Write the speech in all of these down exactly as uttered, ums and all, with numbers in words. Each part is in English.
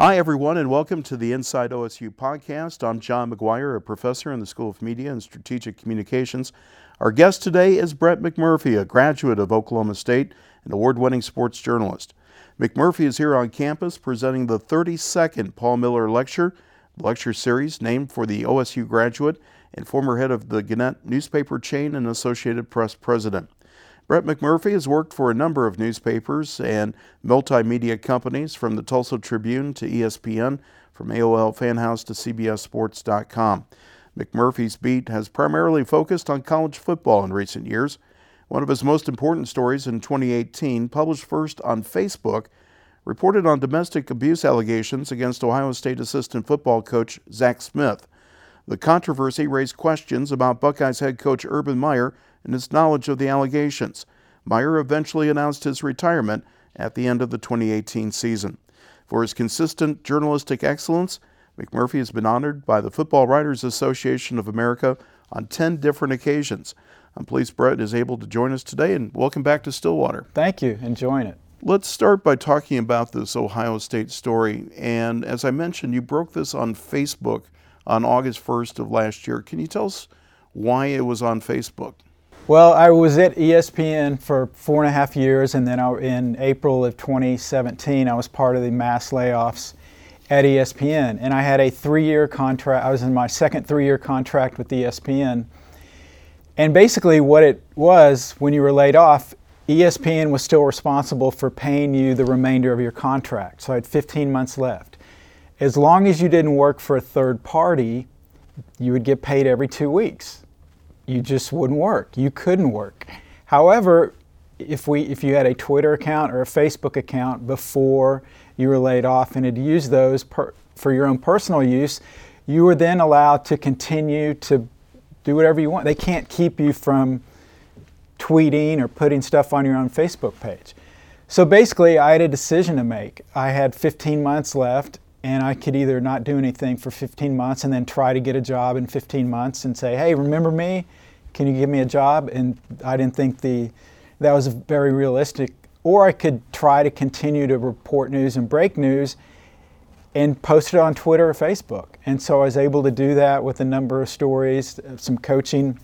Hi, everyone, and welcome to the Inside O S U podcast. I'm John McGuire, a professor in the School of Media and Strategic Communications. Our guest today is Brett McMurphy, a graduate of Oklahoma State and award-winning sports journalist. McMurphy is here on campus presenting the thirty-second Paul Miller Lecture, the lecture series named for the O S U graduate and former head of the Gannett newspaper chain and Associated Press president. Brett McMurphy has worked for a number of newspapers and multimedia companies, from the Tulsa Tribune to E S P N, from A O L Fanhouse to C B S Sports dot com. McMurphy's beat has primarily focused on college football in recent years. One of his most important stories in twenty eighteen, published first on Facebook, reported on domestic abuse allegations against Ohio State assistant football coach Zach Smith. The controversy raised questions about Buckeyes head coach Urban Meyer and his knowledge of the allegations. Meyer eventually announced his retirement at the end of the twenty eighteen season. For his consistent journalistic excellence, McMurphy has been honored by the Football Writers Association of America on ten different occasions. I'm pleased Brett is able to join us today, and welcome back to Stillwater. Thank you. Enjoying it. Let's start by talking about this Ohio State story. And as I mentioned, you broke this on Facebook on August first of last year. Can you tell us why it was on Facebook? Well, I was at E S P N for four and a half years, and then I, in April of twenty seventeen, I was part of the mass layoffs at E S P N. And I had a three-year contract. I was in my second three-year contract with E S P N. And basically what it was, when you were laid off, E S P N was still responsible for paying you the remainder of your contract. So I had fifteen months left. As long as you didn't work for a third party, you would get paid every two weeks. You just wouldn't work. You couldn't work. However, if we if you had a Twitter account or a Facebook account before you were laid off and had used those per, for your own personal use, you were then allowed to continue to do whatever you want. They can't keep you from tweeting or putting stuff on your own Facebook page. So basically, I had a decision to make. I had fifteen months left, and I could either not do anything for fifteen months and then try to get a job in fifteen months and say, hey, remember me? Can you give me a job? And I didn't think the that was very realistic. Or I could try to continue to report news and break news and post it on Twitter or Facebook. And so I was able to do that with a number of stories, some coaching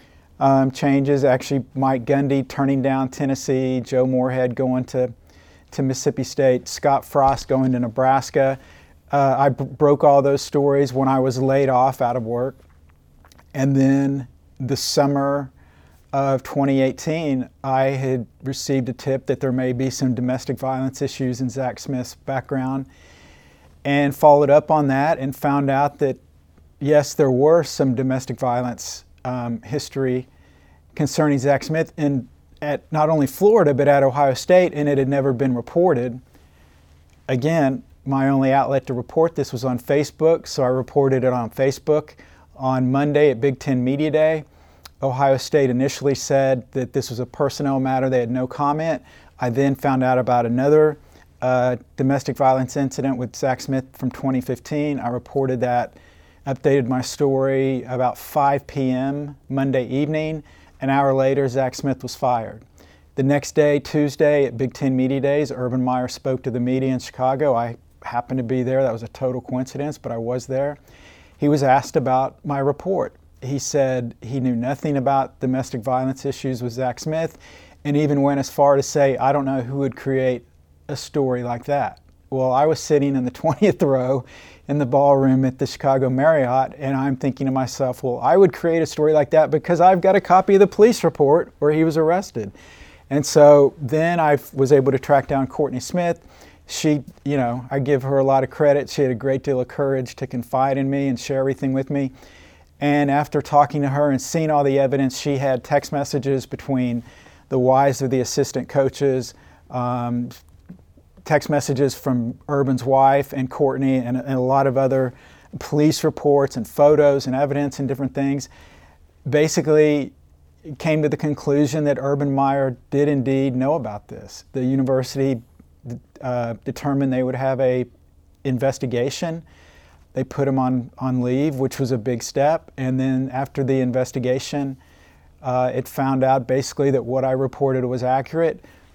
um, changes. Actually, Mike Gundy turning down Tennessee, Joe Moorhead going to, to Mississippi State, Scott Frost going to Nebraska. Uh, I b- broke all those stories when I was laid off out of work. And then the summer of twenty eighteen, I had received a tip that there may be some domestic violence issues in Zach Smith's background, and followed up on that and found out that, yes, there were some domestic violence um, history concerning Zach Smith in, at not only Florida, but at Ohio State, and it had never been reported. Again, my only outlet to report this was on Facebook, so I reported it on Facebook. On Monday at Big Ten Media Day, Ohio State initially said that this was a personnel matter. They had no comment. I then found out about another uh, domestic violence incident with Zach Smith from twenty fifteen. I reported that, updated my story about five p.m. Monday evening. An hour later, Zach Smith was fired. The next day, Tuesday, at Big Ten Media Days, Urban Meyer spoke to the media in Chicago. I happened to be there. That was a total coincidence, but I was there. He was asked about my report. He said he knew nothing about domestic violence issues with Zach Smith, and even went as far to say, I don't know who would create a story like that. Well, I was sitting in the twentieth row in the ballroom at the Chicago Marriott, and I'm thinking to myself, well, I would create a story like that because I've got a copy of the police report where he was arrested. And so then I was able to track down Courtney Smith. She, you know, I give her a lot of credit. She had a great deal of courage to confide in me and share everything with me. And after talking to her and seeing all the evidence, she had text messages between the wives of the assistant coaches, um, text messages from Urban's wife and Courtney, and, and a lot of other police reports and photos and evidence and different things. Basically, came to the conclusion that Urban Meyer did indeed know about this. The university uh, determined they would have a investigation. They put him on, on leave, which was a big step. And then after the investigation, uh, it found out basically that what I reported was accurate.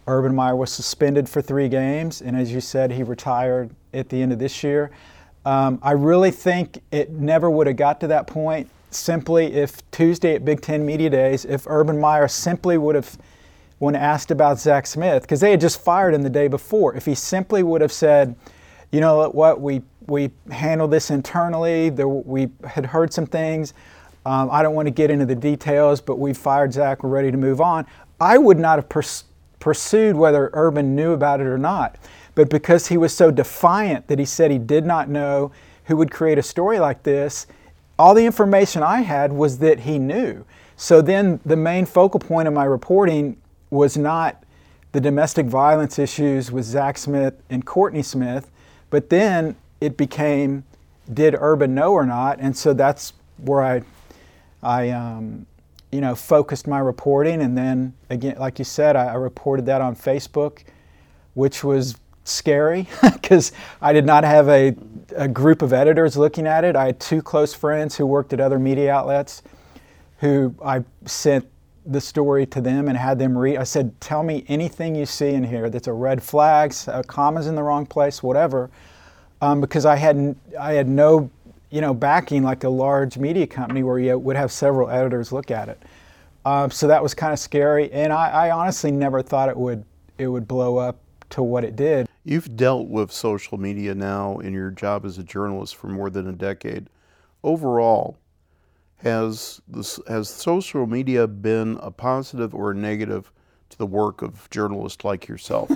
Urban Meyer was suspended for three games, and as you said, he retired at the end of this year. Um, I really think it never would have got to that point simply if Tuesday at Big Ten Media Days, if Urban Meyer simply would have, when asked about Zach Smith, because they had just fired him the day before, if he simply would have said, you know what, we we handled this internally, there, we had heard some things, um, I don't want to get into the details, but we fired Zach, we're ready to move on, I would not have pers- pursued whether Urban knew about it or not. But because he was so defiant that he said he did not know who would create a story like this, all the information I had was that he knew. So then the main focal point of my reporting was not the domestic violence issues with Zach Smith and Courtney Smith, but then it became, did Urban know or not? And so that's where I, I, um, you know, focused my reporting. And then again, like you said, I, I reported that on Facebook, which was scary because I did not have a, a group of editors looking at it. I had two close friends who worked at other media outlets who I sent the story to them and had them read. I said, tell me anything you see in here that's a red flag, a comma's in the wrong place, whatever, um, because I had I had no, you know, backing like a large media company where you would have several editors look at it. Um, so that was kind of scary, and I, I honestly never thought it would it would blow up to what it did. You've dealt with social media now in your job as a journalist for more than a decade. Overall, has this, has social media been a positive or a negative to the work of journalists like yourself?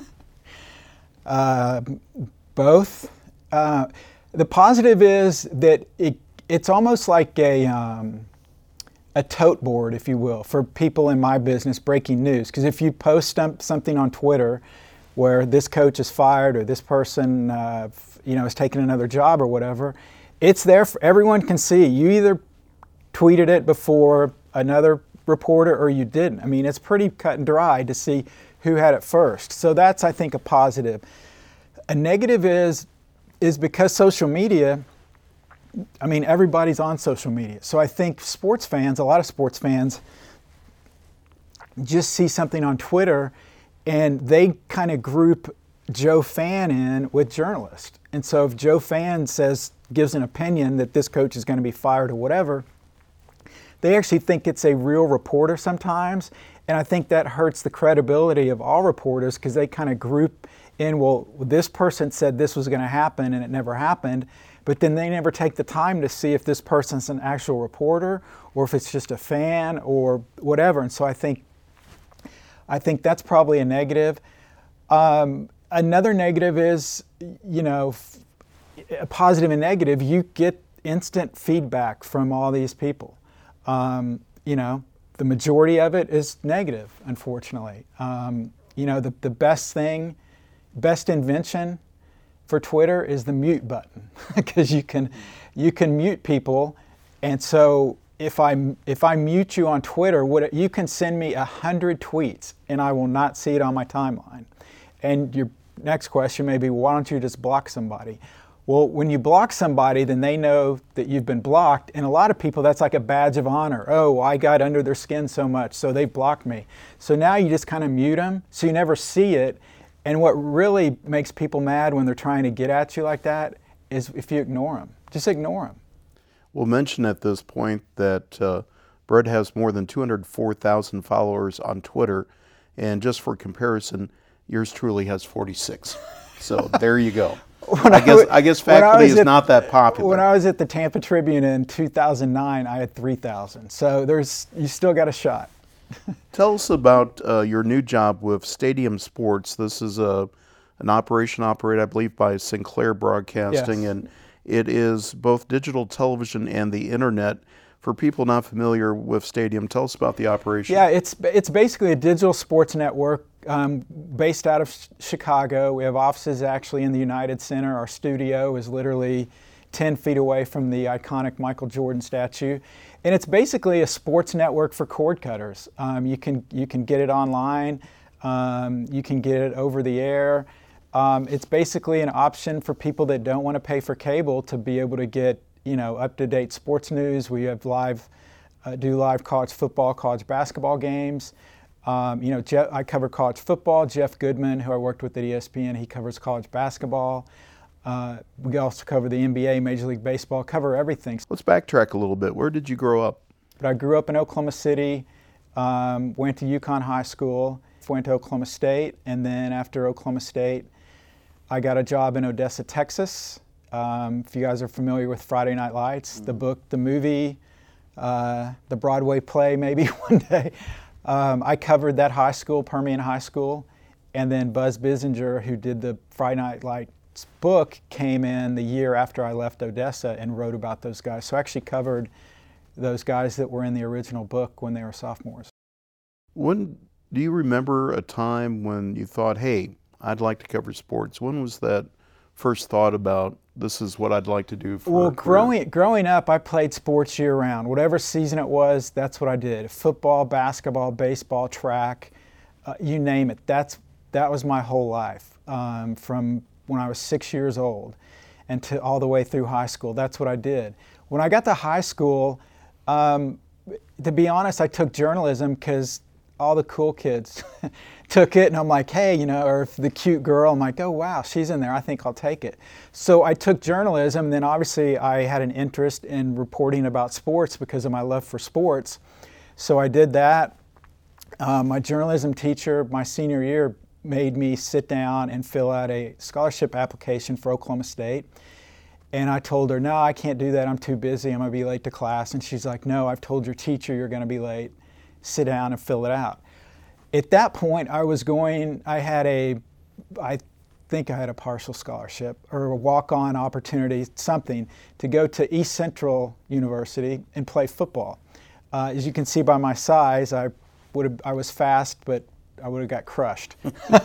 uh, both. Uh, the positive is that it it's almost like a um, a tote board, if you will, for people in my business breaking news. Because if you post something on Twitter where this coach is fired or this person, uh, you know, is taking another job or whatever, it's there for everyone can see. You either tweeted it before another reporter or you didn't. I mean, it's pretty cut and dry to see who had it first. So that's, I think, a positive. A negative is, is because social media, I mean, everybody's on social media. So I think sports fans, a lot of sports fans, just see something on Twitter and they kind of group Joe Fan in with journalist. And so if Joe Fan says, gives an opinion that this coach is going to be fired or whatever, they actually think it's a real reporter sometimes. And I think that hurts the credibility of all reporters because they kind of group in, well, this person said this was going to happen and it never happened. But then they never take the time to see if this person's an actual reporter or if it's just a fan or whatever. And so I think I think that's probably a negative. Um, another negative is, you know, a positive and negative, you get instant feedback from all these people. Um, you know, the majority of it is negative, unfortunately. Um, you know, the, the best thing, best invention for Twitter is the mute button because you can you can mute people, and so if I if I mute you on Twitter, what, you can send me a hundred tweets and I will not see it on my timeline. And your next question may be, why don't you just block somebody? Well, when you block somebody, then they know that you've been blocked, and a lot of people, that's like a badge of honor. Oh, I got under their skin so much, so they blocked me. So now you just kind of mute them, so you never see it. And what really makes people mad when they're trying to get at you like that is if you ignore them. Just ignore them. We'll mention at this point that uh, Brett has more than two hundred four thousand followers on Twitter, and just for comparison, yours truly has forty-six. So there you go. I guess I, I guess faculty I is at, not that popular. When I was at the Tampa Tribune in two thousand nine, I had three thousand. So there's you still got a shot. Tell us about uh, your new job with Stadium Sports. This is a an operation operated, I believe, by Sinclair Broadcasting, yes. And it is both digital television and the internet. For people not familiar with Stadium, tell us about the operation. Yeah, it's it's basically a digital sports network um, based out of Chicago. We have offices actually in the United Center. Our studio is literally ten feet away from the iconic Michael Jordan statue. And it's basically a sports network for cord cutters. Um, you can you can get it online. Um, you can get it over the air. Um, it's basically an option for people that don't want to pay for cable to be able to get, you know, up-to-date sports news. We have live, uh, do live college football, college basketball games. Um, you know, Jeff, I cover college football. Jeff Goodman, who I worked with at E S P N, he covers college basketball. Uh, we also cover the N B A, Major League Baseball, cover everything. Let's backtrack a little bit. Where did you grow up? But I grew up in Oklahoma City, um, went to UConn High School, went to Oklahoma State, and then after Oklahoma State, I got a job in Odessa, Texas. Um, if you guys are familiar with Friday Night Lights, mm-hmm. the book, the movie, uh, the Broadway play maybe one day, um, I covered that high school, Permian High School, and then Buzz Bissinger, who did the Friday Night Lights book, came in the year after I left Odessa and wrote about those guys. So I actually covered those guys that were in the original book when they were sophomores. When do you remember a time when you thought, hey, I'd like to cover sports? When was that first thought about this is what I'd like to do for Well, a career? growing growing up, I played sports year round. Whatever season it was, that's what I did. Football, basketball, baseball, track, uh, you name it. That's that was my whole life, um, from when I was six years old and to all the way through high school. That's what I did. When I got to high school, um, to be honest, I took journalism because all the cool kids took it, and I'm like, hey, you know, or if the cute girl, I'm like, oh wow, she's in there, I think I'll take it. So I took journalism, then obviously I had an interest in reporting about sports because of my love for sports. So I did that. Um, my journalism teacher, my senior year, made me sit down and fill out a scholarship application for Oklahoma State. And I told her, no, I can't do that, I'm too busy, I'm gonna be late to class. And she's like, no, I've told your teacher you're gonna be late. Sit down and fill it out. At that point, I was going, I had a, I think I had a partial scholarship or a walk-on opportunity, something, to go to East Central University and play football. Uh, as you can see by my size, I would have, I was fast, but I would have got crushed.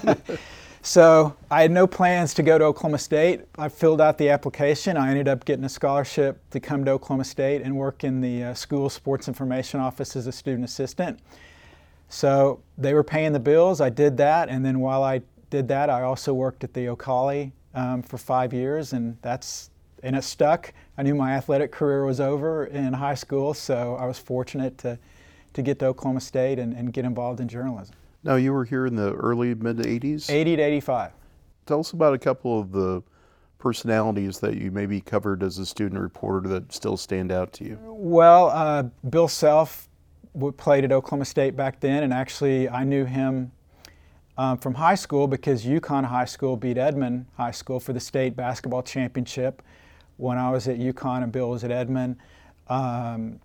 So I had no plans to go to Oklahoma State. I filled out the application. I ended up getting a scholarship to come to Oklahoma State and work in the uh, school sports information office as a student assistant. So they were paying the bills. I did that, and then while I did that, I also worked at the Ocali um, for five years, and that's and it stuck. I knew my athletic career was over in high school, so I was fortunate to to get to Oklahoma State and, and get involved in journalism. Now, you were here in the early, mid-eighties? eighty to eighty-five. Tell us about a couple of the personalities that you maybe covered as a student reporter that still stand out to you. Well, uh, Bill Self played at Oklahoma State back then, and actually I knew him um, from high school because UConn High School beat Edmond High School for the state basketball championship when I was at UConn and Bill was at Edmond. Um,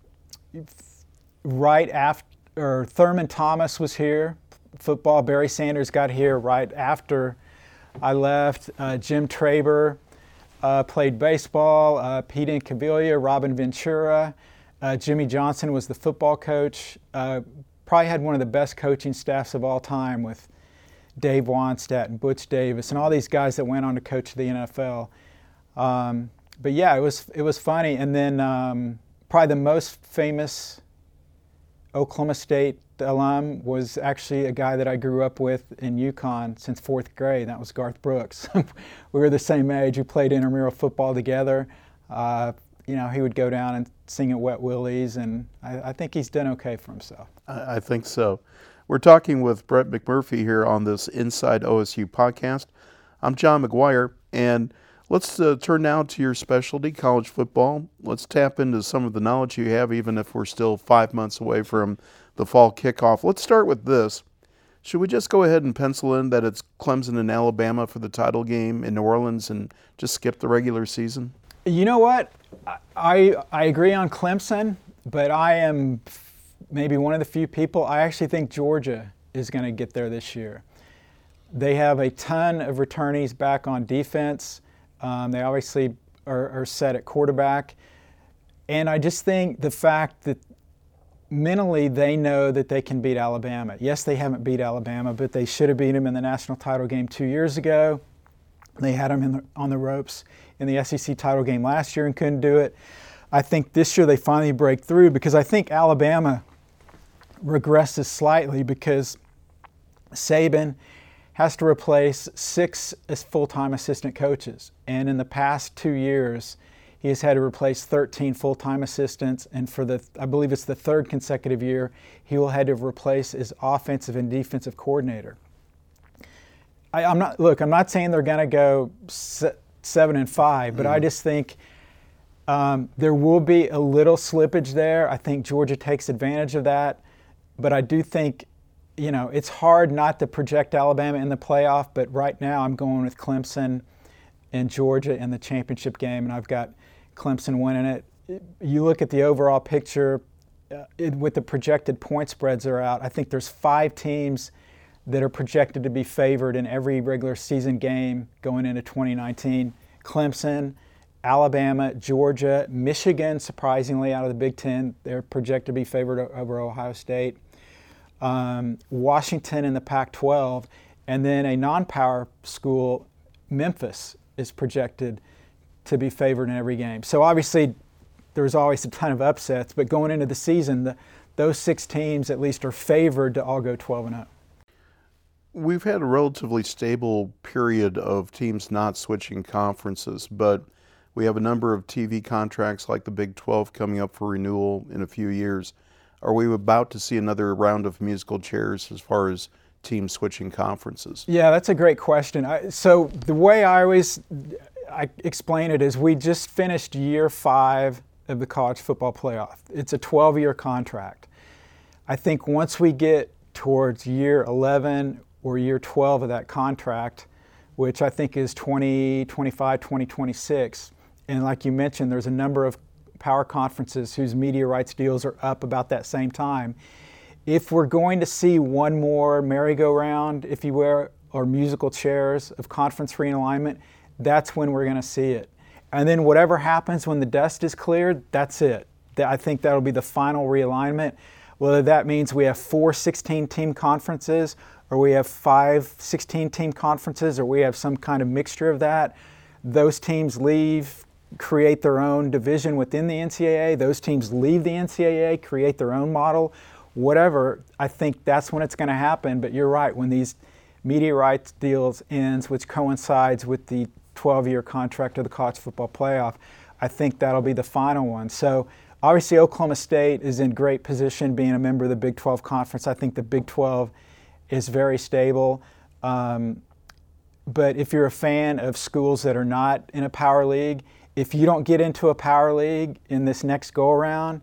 right after, or Thurman Thomas was here. Football, Barry Sanders got here right after I left. Uh, Jim Traber uh, played baseball. Uh, Pete Incaviglia, Robin Ventura. Uh, Jimmy Johnson was the football coach. Uh, probably had one of the best coaching staffs of all time with Dave Wannstedt and Butch Davis and all these guys that went on to coach the N F L. Um, but yeah, it was it was funny. And then um, probably the most famous Oklahoma State alum was actually a guy that I grew up with in UConn since fourth grade. That was Garth Brooks. We were the same age. We played intramural football together. Uh, you know, he would go down and sing at Wet Willie's, and I, I think he's done okay for himself. I, I think so. We're talking with Brett McMurphy here on this Inside O S U podcast. I'm John McGuire, and let's uh, turn now to your specialty, college football. Let's tap into some of the knowledge you have, even if we're still five months away from the fall kickoff. Let's start with this. Should we just go ahead and pencil in that it's Clemson and Alabama for the title game in New Orleans and just skip the regular season? You know what? I I agree on Clemson, but I am maybe one of the few people. I actually think Georgia is going to get there this year. They have a ton of returnees back on defense. Um, they obviously are, are set at quarterback. And I just think the fact that mentally they know that they can beat Alabama. Yes, they haven't beat Alabama, but they should have beat them in the national title game two years ago. They had them in the, on the ropes in the S E C title game last year and couldn't do it. I think this year they finally break through because I think Alabama regresses slightly because Saban has to replace six full-time assistant coaches. And in the past two years, He has had to replace thirteen full-time assistants, and for the, I believe it's the third consecutive year, he will have to replace his offensive and defensive coordinator. I, I'm not, look, I'm not saying they're going to go se- seven and five, but mm. I just think um, there will be a little slippage there. I think Georgia takes advantage of that, but I do think, you know, it's hard not to project Alabama in the playoff, but right now I'm going with Clemson and Georgia in the championship game, and I've got Clemson winning it. You look at the overall picture, uh, it, with the projected point spreads that are out, I think there's five teams that are projected to be favored in every regular season game going into twenty nineteen. Clemson, Alabama, Georgia, Michigan, surprisingly, out of the Big Ten, they're projected to be favored over Ohio State. Um, Washington in the Pac twelve, and then a non-power school, Memphis, is projected to be favored in every game. So obviously there's always a ton of upsets, but going into the season, the, those six teams at least are favored to all go twelve and oh. We've had a relatively stable period of teams not switching conferences, but we have a number of T V contracts like the Big twelve coming up for renewal in a few years. Are we about to see another round of musical chairs as far as teams switching conferences? Yeah, that's a great question. I, so the way I always I explain it is we just finished year five of the college football playoff. It's a twelve-year contract. I think once we get towards year eleven or year twelve of that contract, which I think is twenty twenty-five, twenty twenty-six, and like you mentioned, there's a number of power conferences whose media rights deals are up about that same time. If we're going to see one more merry-go-round, if you will, or musical chairs of conference realignment, that's when we're going to see it. And then whatever happens when the dust is cleared, that's it. I think that'll be the final realignment. Whether that means we have four sixteen-team conferences, or we have five sixteen-team conferences, or we have some kind of mixture of that, those teams leave, create their own division within the N C double A. Those teams leave the N C double A, create their own model. Whatever, I think that's when it's going to happen. But you're right, when these media rights deals ends, which coincides with the twelve-year contract of the college football playoff, I think that'll be the final one. So obviously Oklahoma State is in great position being a member of the Big twelve Conference. I think the Big twelve is very stable. Um, but if you're a fan of schools that are not in a power league, if you don't get into a power league in this next go-around,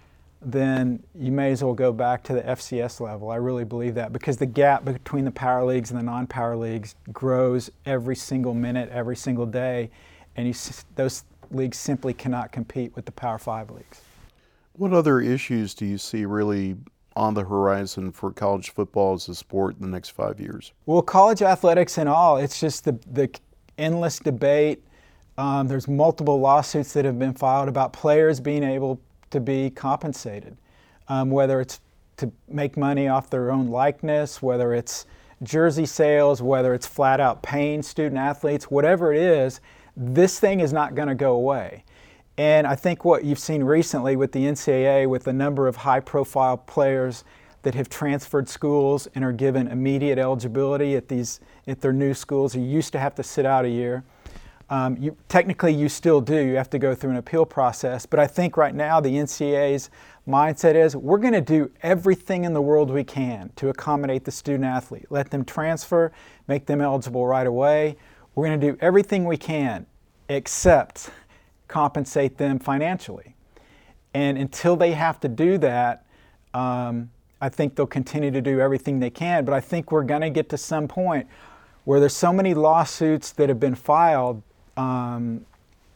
then you may as well go back to the F C S level. I really believe that, because the gap between the power leagues and the non-power leagues grows every single minute, every single day, and you, those leagues simply cannot compete with the Power Five leagues. What other issues do you see really on the horizon for college football as a sport in the next five years? Well, college athletics in all, it's just the, the endless debate. Um, there's multiple lawsuits that have been filed about players being able to be compensated, um, whether it's to make money off their own likeness, whether it's jersey sales, whether it's flat out paying student athletes, whatever it is, this thing is not going to go away. And I think what you've seen recently with the N C double A, with a number of high-profile players that have transferred schools and are given immediate eligibility at these at their new schools, who used to have to sit out a year. Um, you, technically, you still do. You have to go through an appeal process. But I think right now the N C double A's mindset is we're going to do everything in the world we can to accommodate the student athlete. Let them transfer, make them eligible right away. We're going to do everything we can except compensate them financially. And until they have to do that, um, I think they'll continue to do everything they can. But I think we're going to get to some point where there's so many lawsuits that have been filed, um,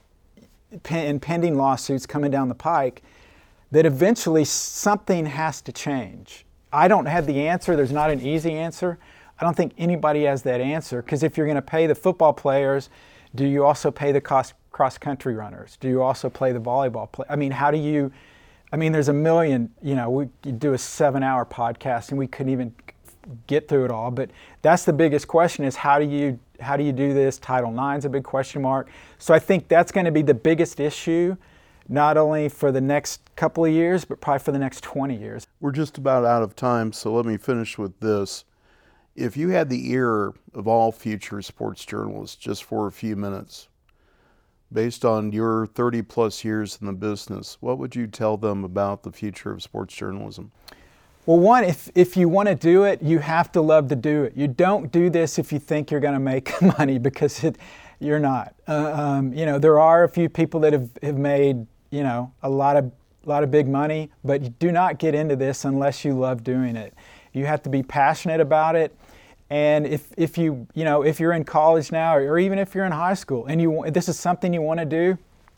and pending lawsuits coming down the pike, that eventually something has to change. I don't have the answer. There's not an easy answer. I don't think anybody has that answer, because if you're going to pay the football players, do you also pay the cross, cross-country runners? Do you also play the volleyball play? I mean, how do you, I mean, there's a million, you know, we could do a seven-hour podcast and we couldn't even get through it all, but that's the biggest question, is how do you how do you do this? Title nine's a big question mark. So I think that's going to be the biggest issue, not only for the next couple of years, but probably for the next twenty years. We're just about out of time, so let me finish with this. If you had the ear of all future sports journalists just for a few minutes, Based on your thirty plus years in the business, what would you tell them about the future of sports journalism? Well, one, if, if you want to do it, you have to love to do it. You don't do this if you think you're going to make money, because it, you're not. Uh, um, you know, there are a few people that have, have made, you know, a lot of a lot of big money, but you do not get into this unless you love doing it. You have to be passionate about it. And if, if you, you know, if you're in college now, or even if you're in high school and you this is something you want to do,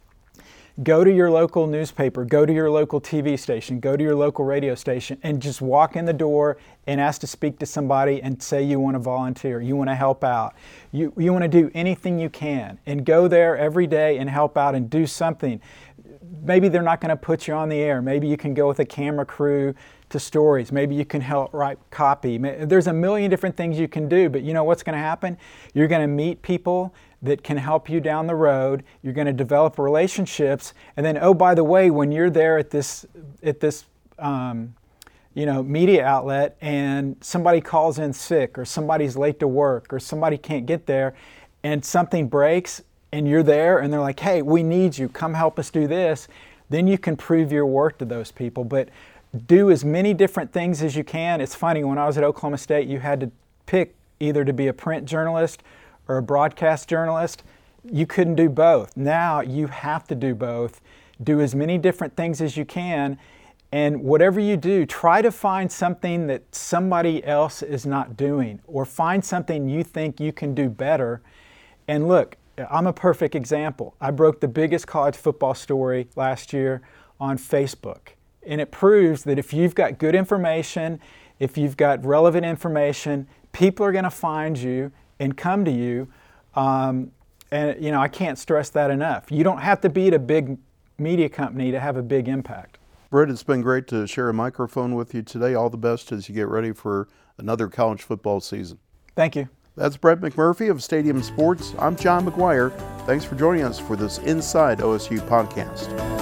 go to your local newspaper, go to your local T V station, go to your local radio station, and just walk in the door and ask to speak to somebody and say you want to volunteer, you want to help out. You, you want to do anything you can, and go there every day and help out and do something. Maybe they're not going to put you on the air. Maybe you can go with a camera crew to stories. Maybe you can help write copy. There's a million different things you can do, but you know what's going to happen? You're going to meet people that can help you down the road. You're going to develop relationships, and then, oh, by the way, when you're there at this at this um, you know media outlet, and somebody calls in sick, or somebody's late to work, or somebody can't get there, and something breaks, and you're there, and they're like, hey, we need you. Come help us do this. Then you can prove your worth to those people. But do as many different things as you can. It's funny, when I was at Oklahoma State, you had to pick either to be a print journalist or a broadcast journalist. You couldn't do both. Now you have to do both. Do as many different things as you can, and whatever you do, try to find something that somebody else is not doing, or find something you think you can do better. And look, I'm a perfect example. I broke the biggest college football story last year on Facebook. And it proves that if you've got good information, if you've got relevant information, people are going to find you and come to you. Um, and, you know, I can't stress that enough. You don't have to be at a big media company to have a big impact. Brett, it's been great to share a microphone with you today. All the best as you get ready for another college football season. Thank you. That's Brett McMurphy of Stadium Sports. I'm John McGuire. Thanks for joining us for this Inside O S U podcast.